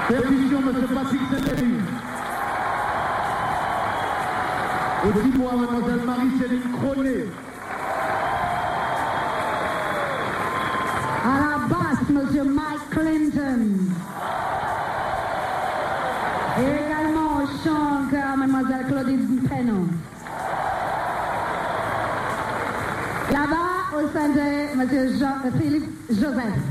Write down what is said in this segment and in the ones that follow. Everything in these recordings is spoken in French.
Percussion, M. Patrick Saint-Denis. Et dis-moi, Mademoiselle Marie-Céline Cronet. À la basse, M. Mike Clinton. Et également au chant, Mademoiselle Claudine Penon. Là-bas, au synthé, M. Philippe Joseph.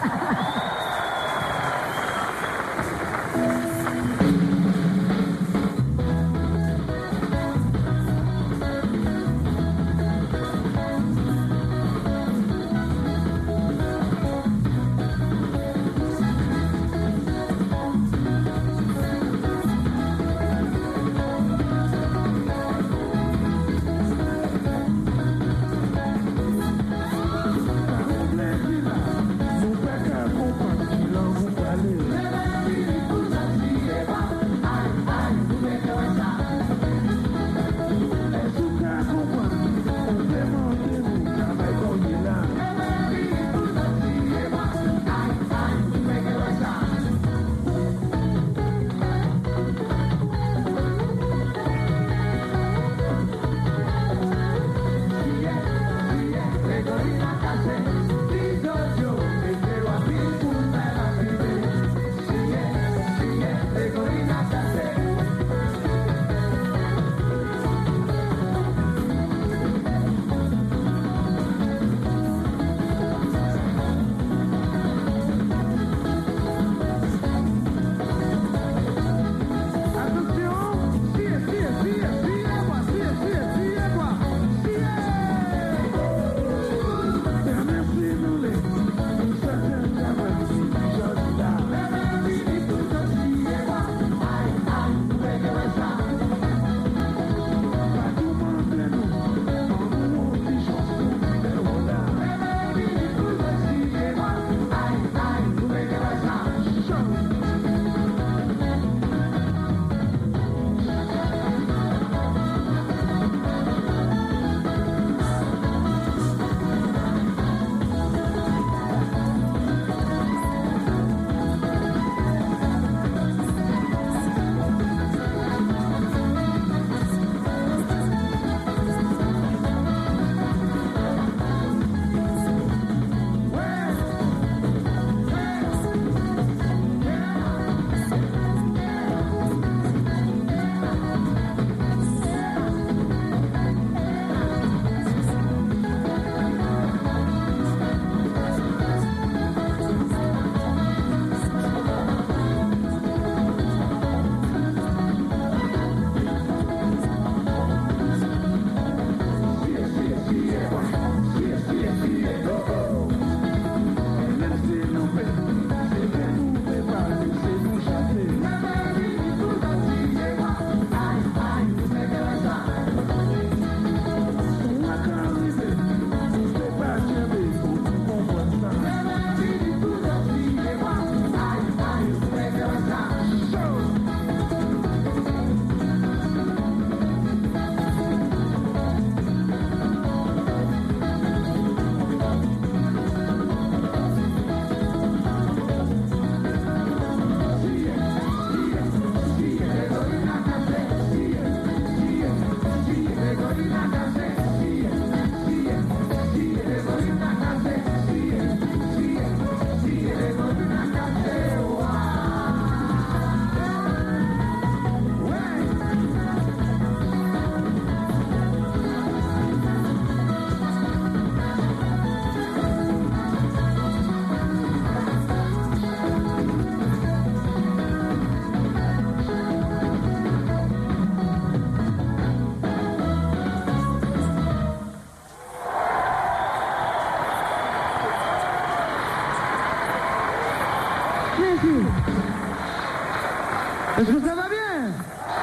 Est-ce que ça va bien?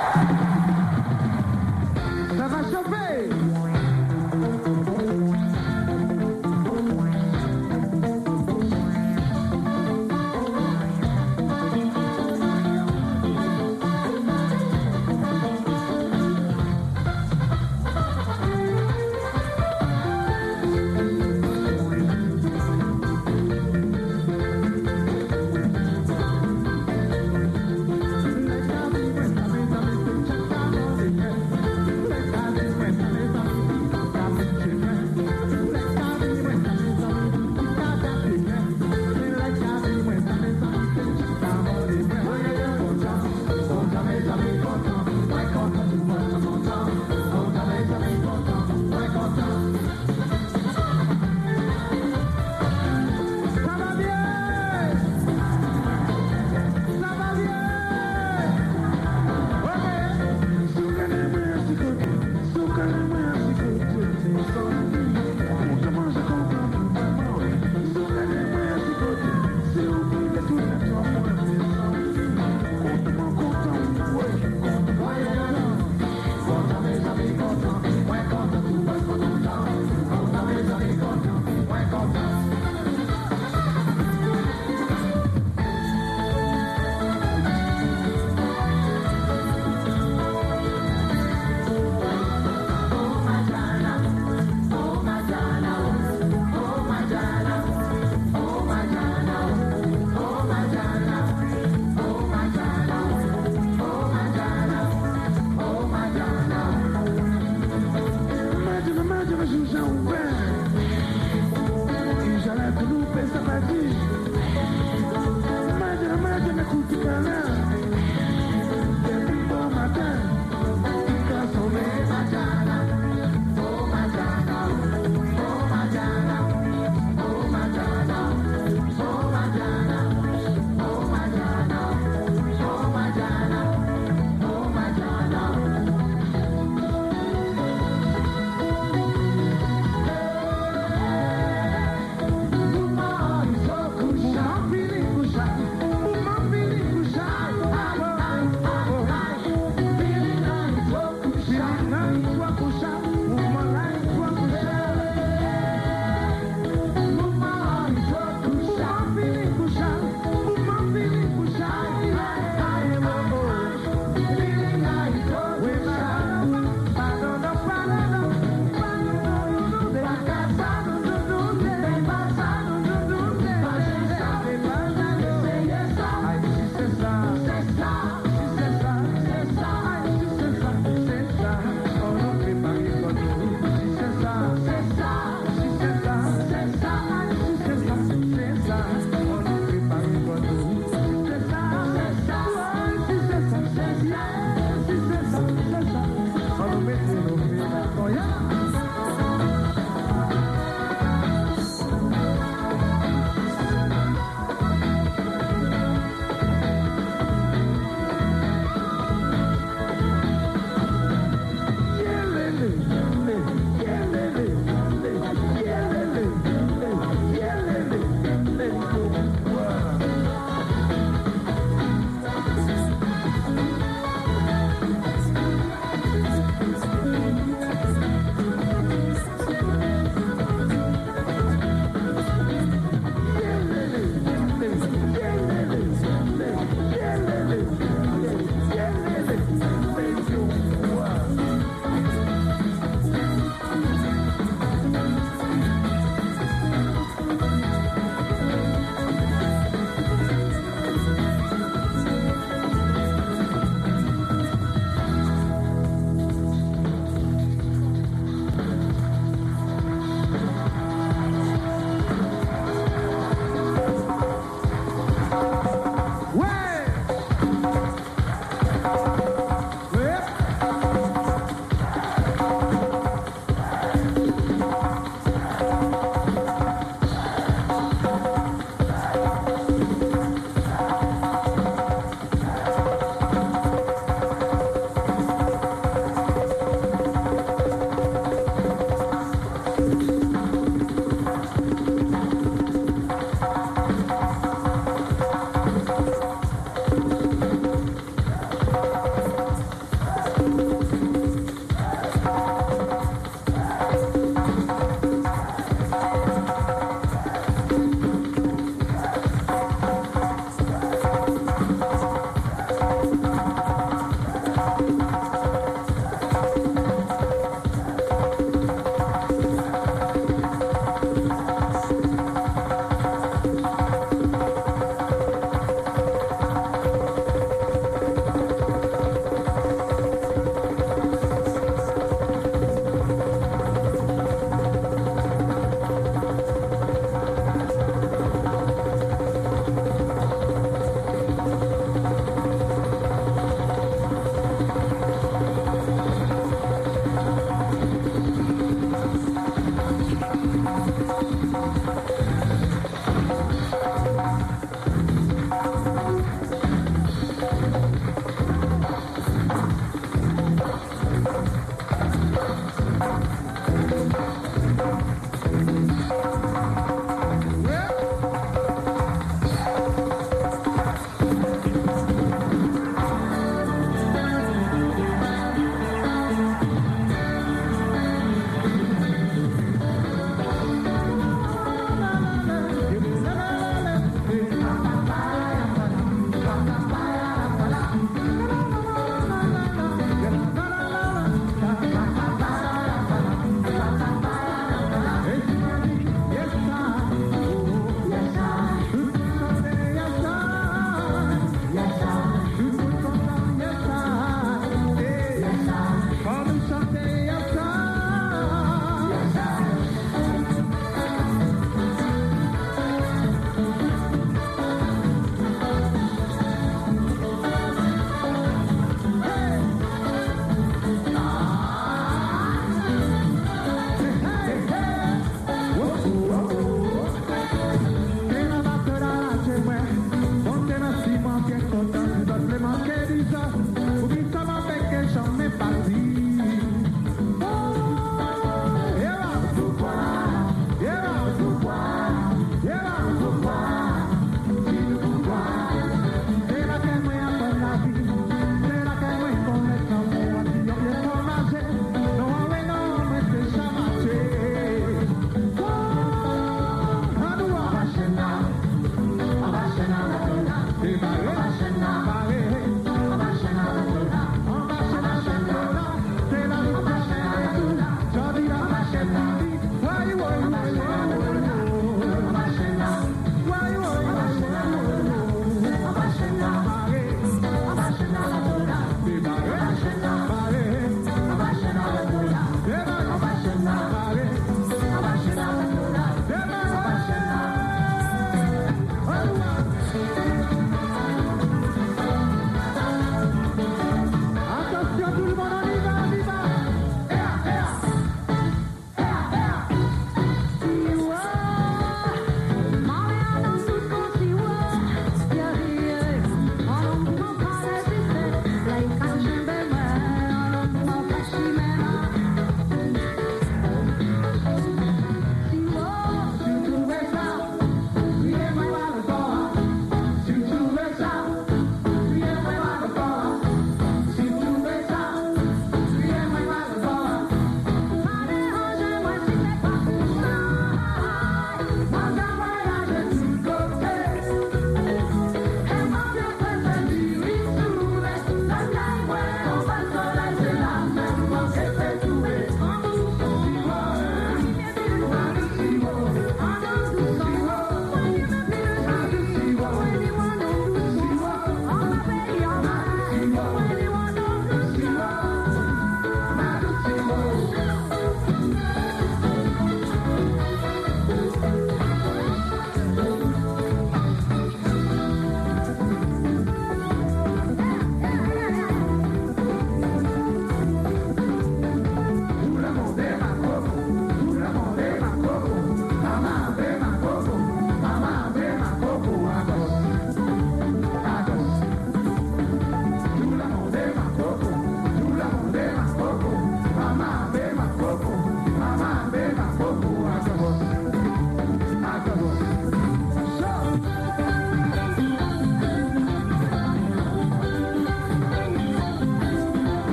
Ça va chauffer?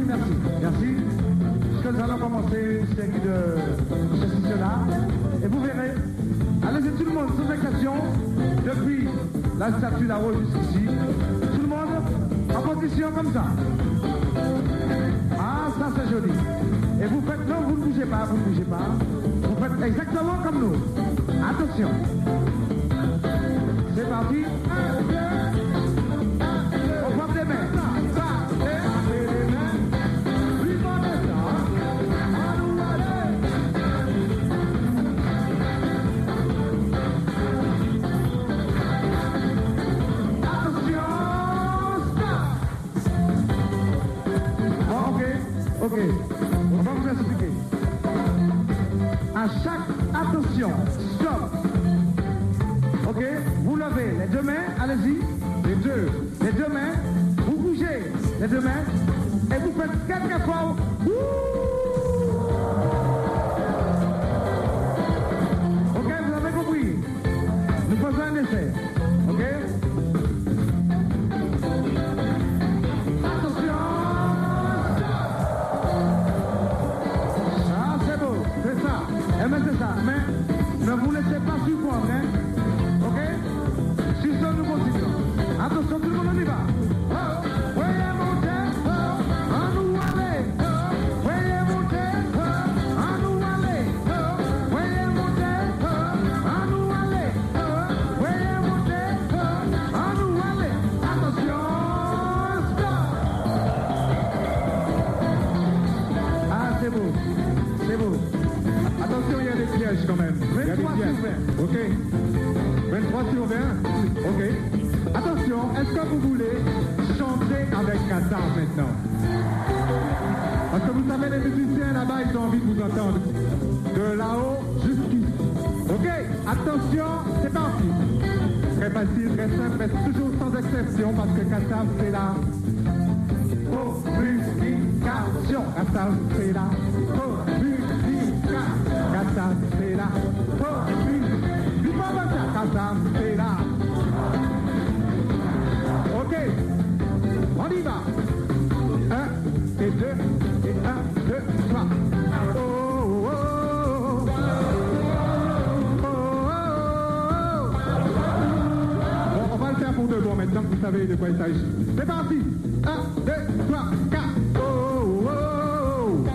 merci. Merci. Parce que nous allons commencer une série de sessions-là. Et vous verrez, allez-y tout le monde, sans exception, depuis la statue là-haut jusqu'ici. Tout le monde en position comme ça. Ah, ça c'est joli. Et vous faites, non, vous ne bougez pas, vous ne bougez pas. Vous faites exactement comme nous. Attention. C'est parti. 1, 2, 1, 2. On frappe les mains. Ok, on va vous expliquer. À chaque attention, stop. Ok, vous levez les deux mains, allez-y. Les deux mains. Vous bougez les deux mains et vous faites quelques fois. Ok, vous avez compris. Nous faisons un essai. Ok. Mais c'est ça, mais ne vous laissez pas surprendre, hein? Ok? Si ça nous continue. Attention, tout le monde, on y va. Voyez monter, à nous aller. Voyez monter, à nous aller. Voyez monter, à nous aller. Voyez monter, à nous aller. Attention, stop! Ah, c'est beau, c'est beau. Attention, il y a des pièges quand même. 23 sur 20. Ok. 23 sur 20. Ok. Attention, est-ce que vous voulez chanter avec Qatar maintenant? Parce que vous savez, les musiciens là-bas, ils ont envie de vous entendre. De là-haut jusqu'ici. Ok. Attention, c'est parti. Très facile, très simple, mais toujours sans exception parce que Qatar, c'est la communication. Qatar, c'est la communication. Qatar, c'est la communication. Qatar, c'est la. Ok, on y va. 1 et 2 et 1, 2, 3. Oh, oh, oh, oh, oh. Bon, on va le faire pour de bon maintenant que vous savez de quoi il s'agit. C'est parti. 1, 2, 3, 4. Oh, oh, oh.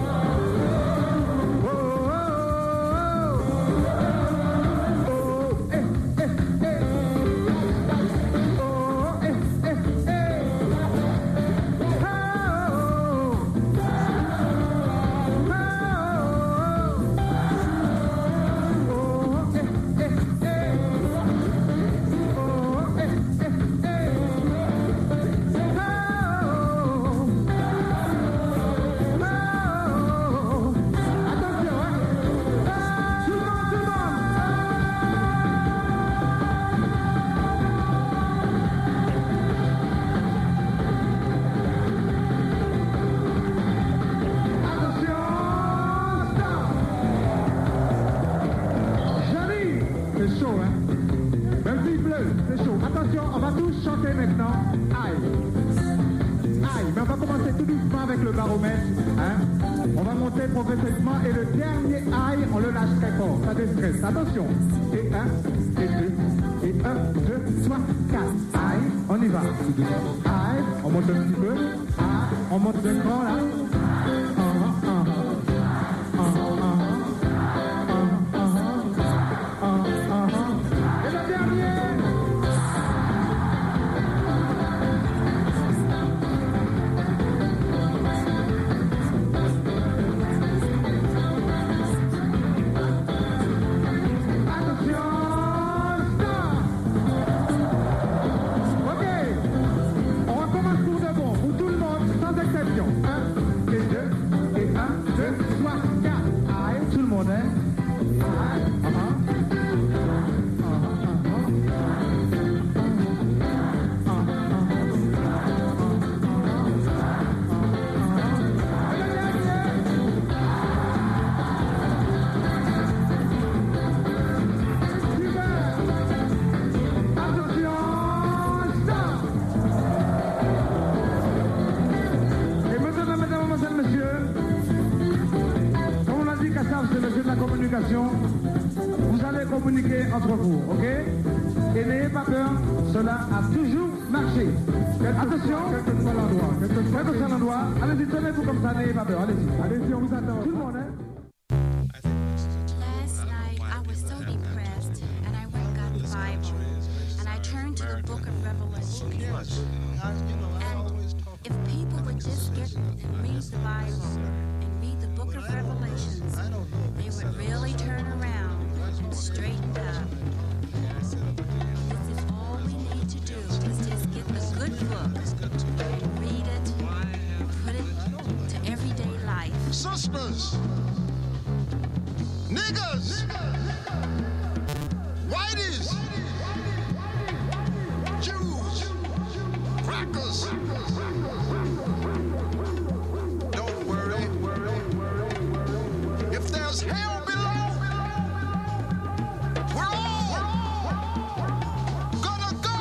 Progressivement et le dernier aïe, on le lâche très fort, ça déstresse. Attention. Et 1, et 2, et 1, 2, 3, 4. Aïe, on y va. Aïe, on monte un petit peu. Aïe, on monte d'un cran là. Et le dernier. c'est le jeu de la communication. Vous allez communiquer entre vous, ok? Et n'ayez pas peur, cela a toujours marché. Attention, quel que soit l'endroit, allez-y, tenez-vous comme ça, n'ayez pas peur, allez-y. Allez-y, on vous attend. Tout le monde, hein? Last night I was so depressed, and I went and got the Bible, and I turned to the book of Revelation. And if people would just get and read the Bible and read the book of Revelations, they would really turn around and straighten up. This is all we need to do, is just get the good book and read it and put it to everyday life. Sisters, niggas, whiteys, Jews, crackers. Don't worry. If there's hell below, we're all gonna go.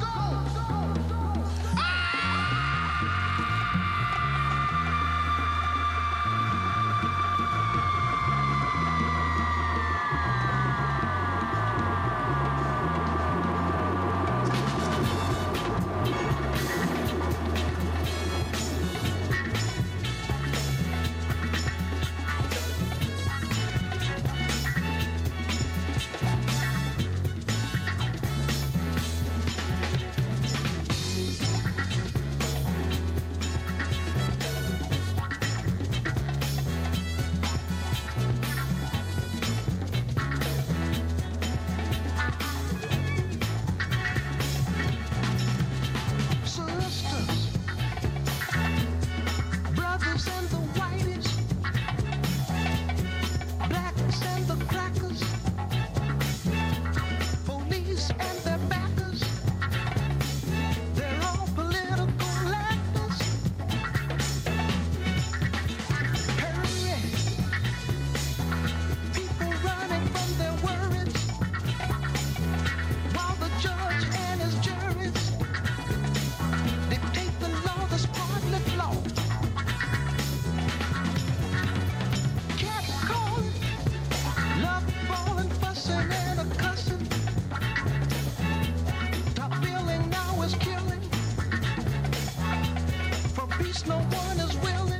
No one is willing,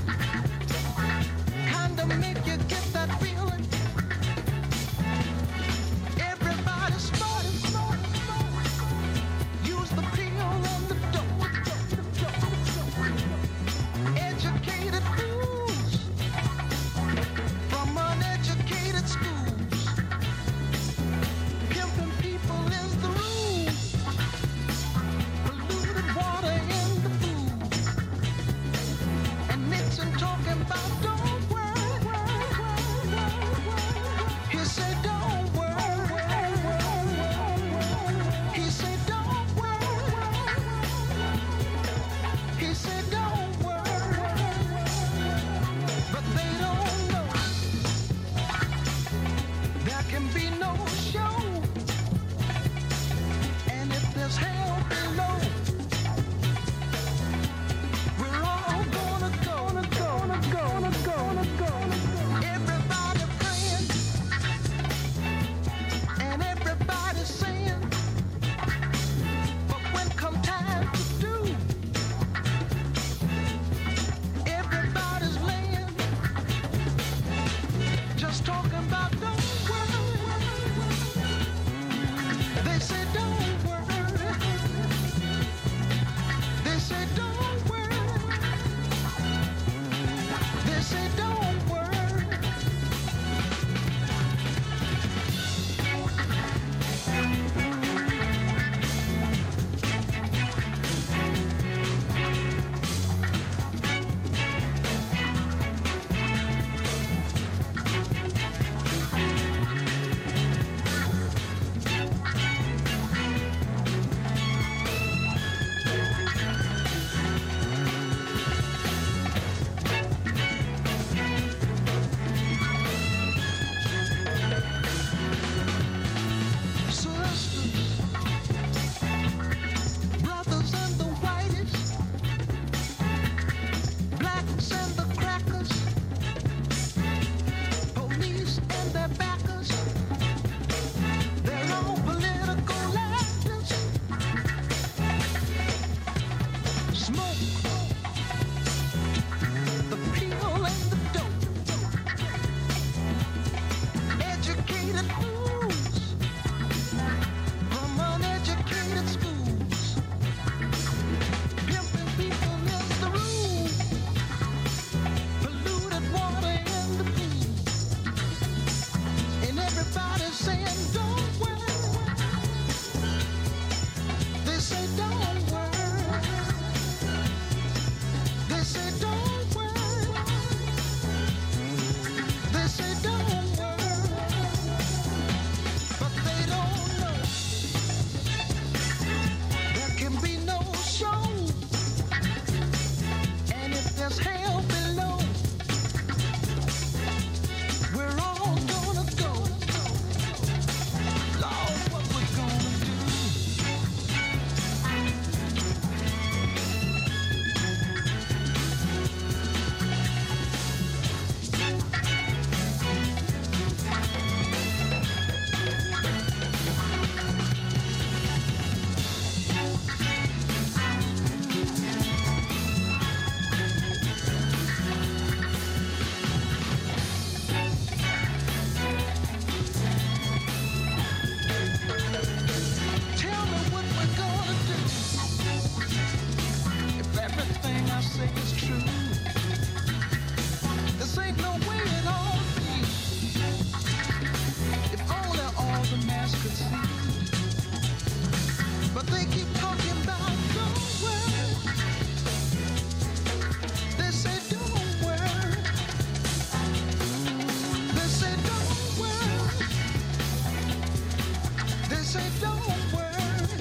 kinda make you get that feeling. Everybody smart. Use the pill and the dope. Educated fools from uneducated schools. Pimping people is the rule. Polluted water in the food. And Nixon talking about don't worry. He said don't worry. He said don't worry. He said don't worry. But they don't know there can be no show. And if there's hell below, we're all gonna go. don't worry. They say don't worry, but they don't know there can be no show. And if there's hell below, we're all gonna go. Lord, what we're gonna do? Tell me what we're gonna do. If everything I say is true, this ain't no way it all be. If only all the mass could see. But they keep talking about don't worry. They say don't worry. They say don't worry. They say don't worry.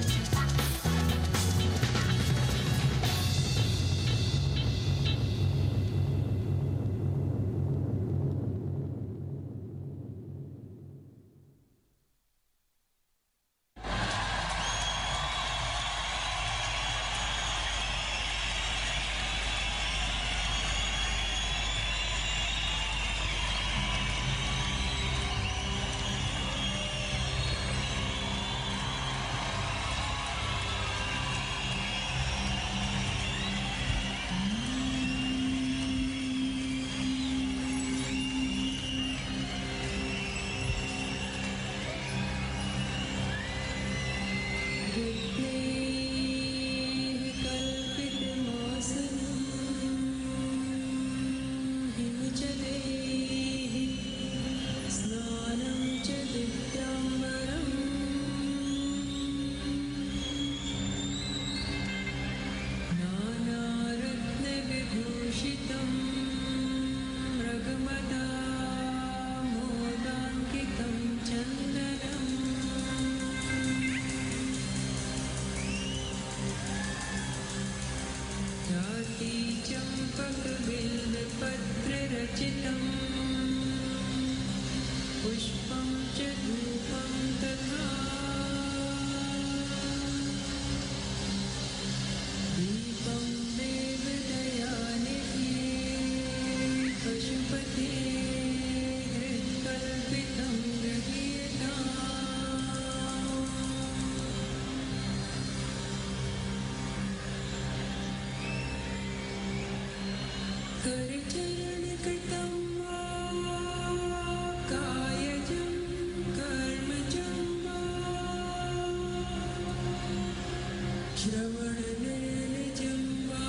पुष्पं च धूपं तथा दीपं देवदयानिधे पशुपते हृत्कल्पितं गृहीयताम् करचरणकृतं वा कायजं कर्मजं वा श्रवणनिर्निजं वा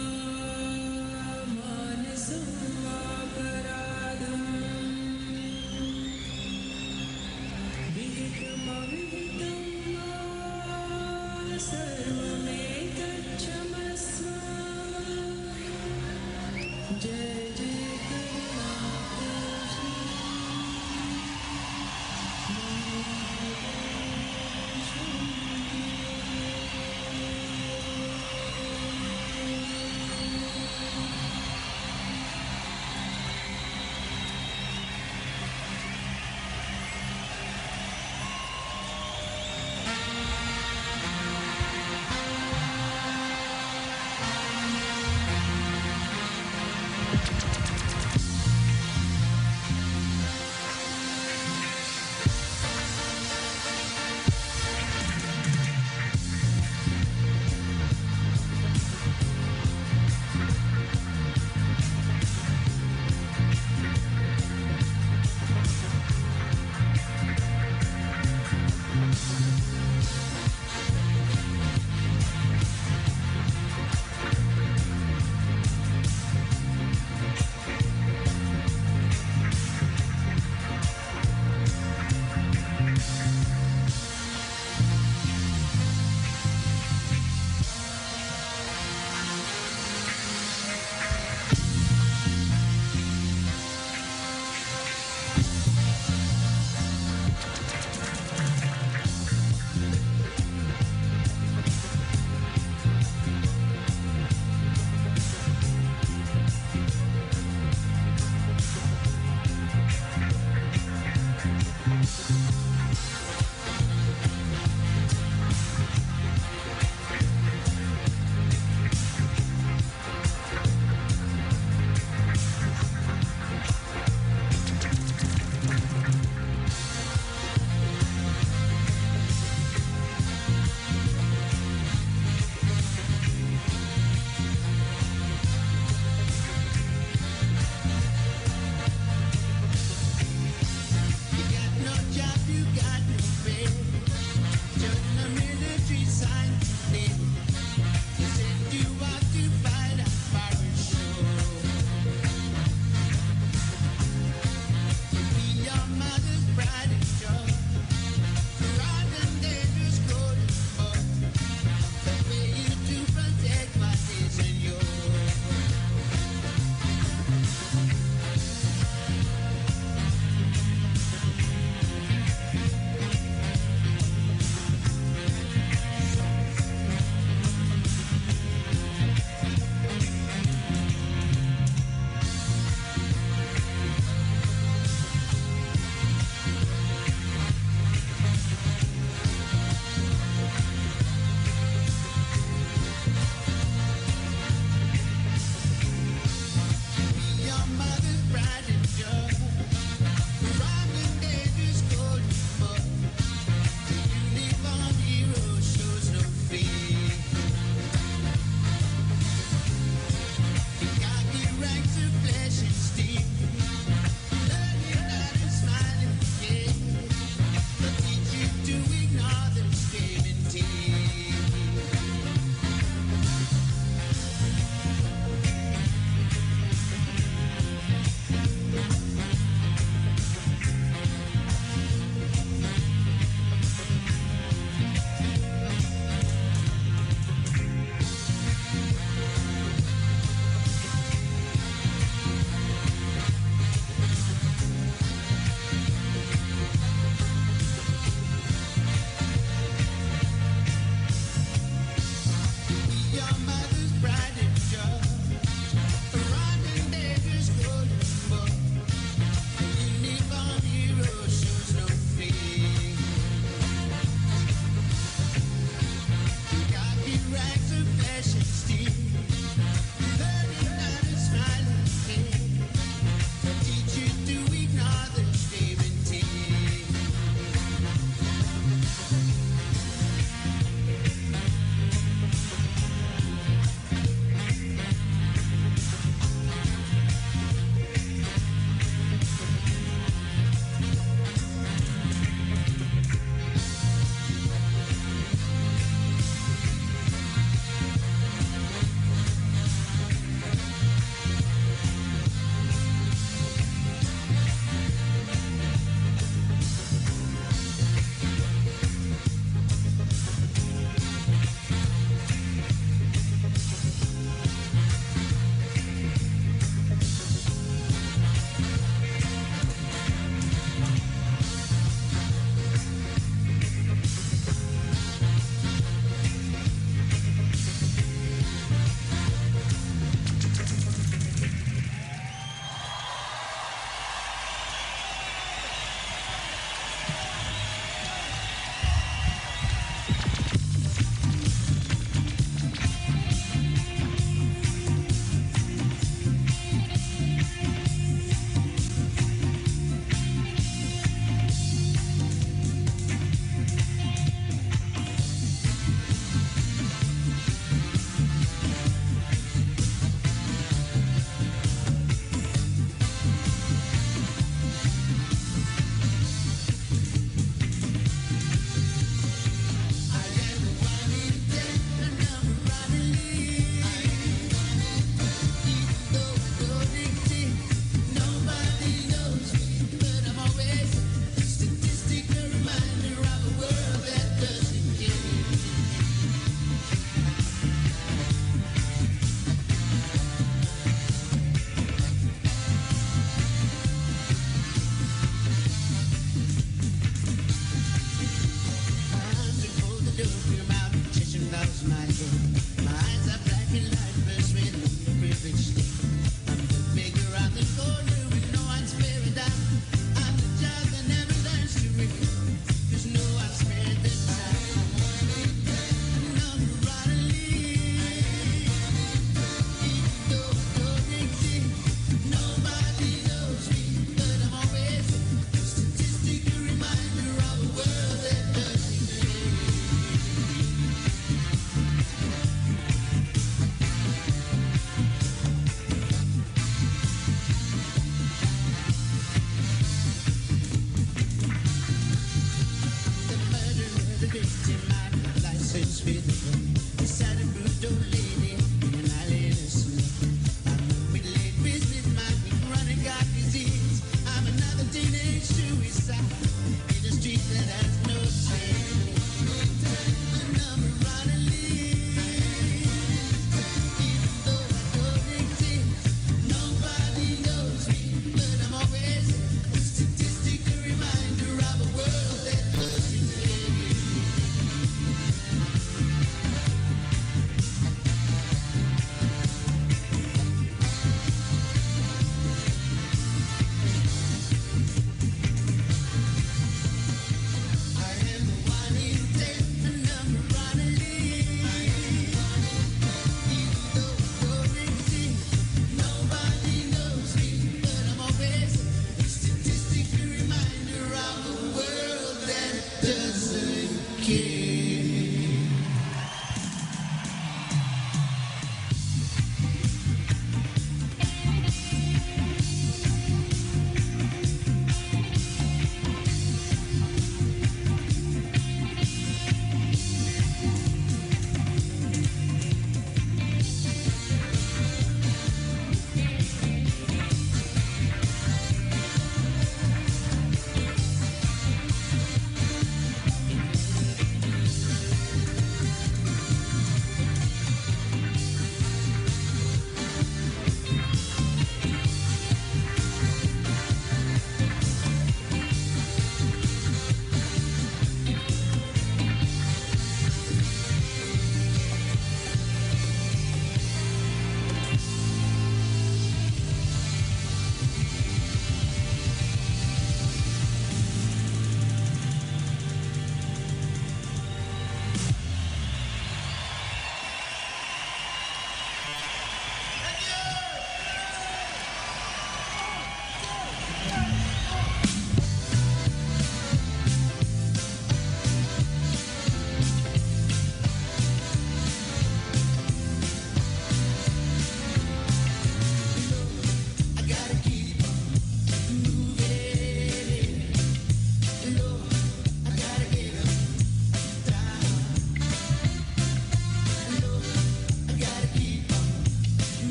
मानसं वा पराधं विहितमविहितं वा सर्वमेतच्छमस्व जय जय करुणाकरश्री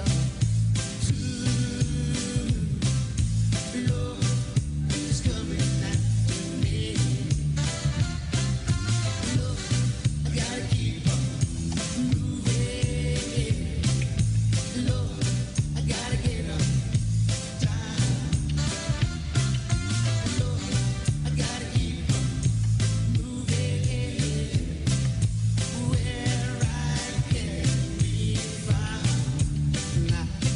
Where I can be found.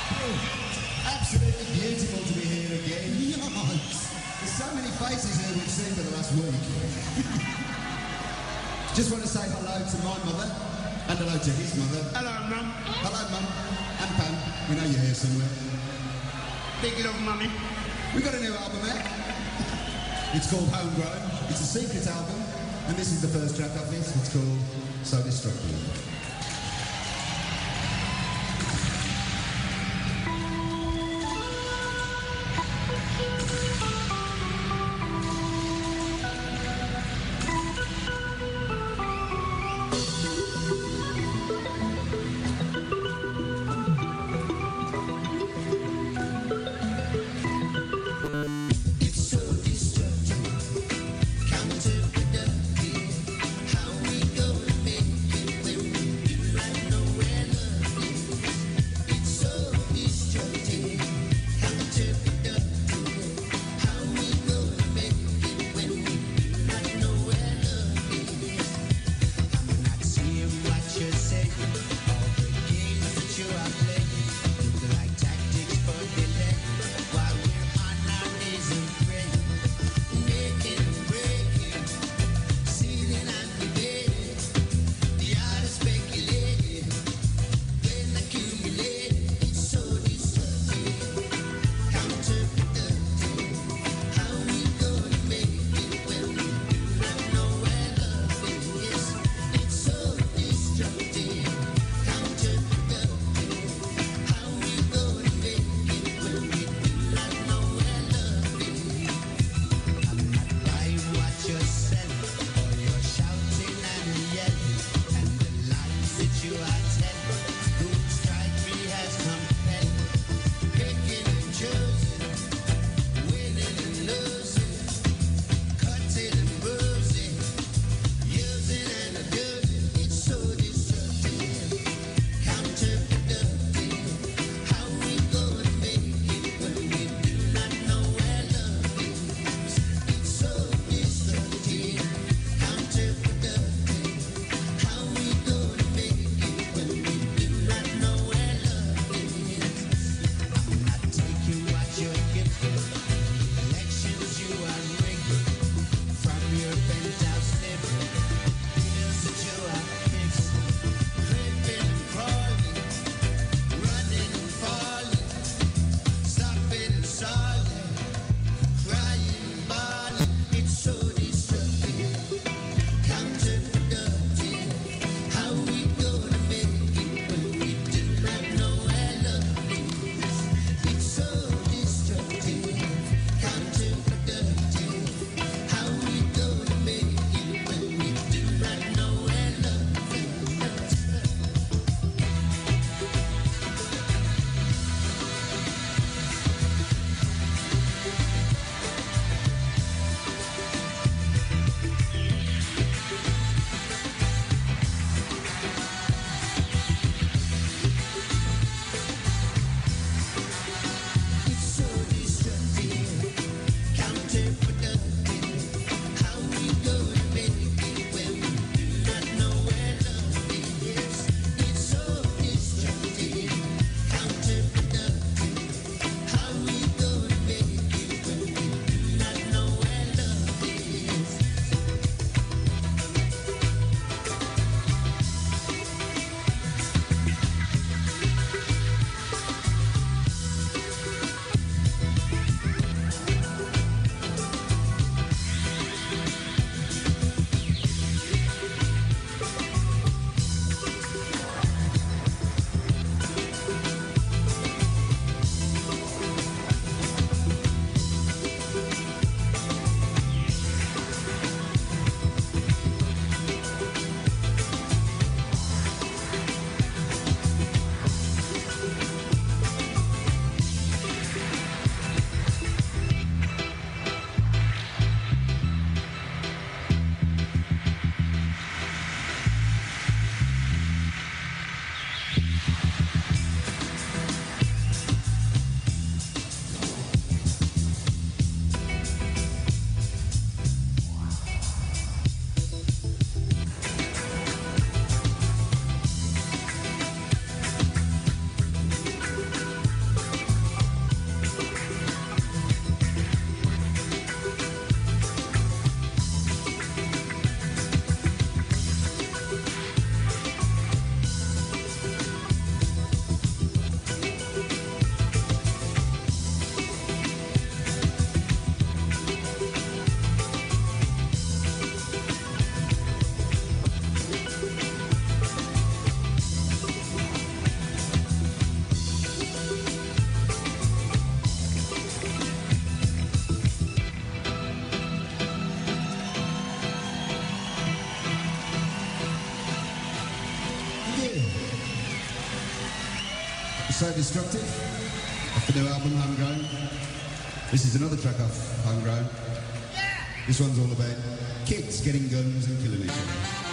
Absolutely beautiful to be here again. Yes. There's so many faces here we've seen for the last week. Just want to say hello to my mother and hello to his mother. Hello, Mum. Hello, Mum. And Pam. We know you're here somewhere. Big love, Mummy. We've got a new album out. It's called Homegrown. It's a secret album. And this is the first track of this. It's called So Destructive. Counterproductive. How we gonna make it when we So Destructive, off the new album, Homegrown. This is another track off Homegrown. This one's all about kids getting guns and killing each other.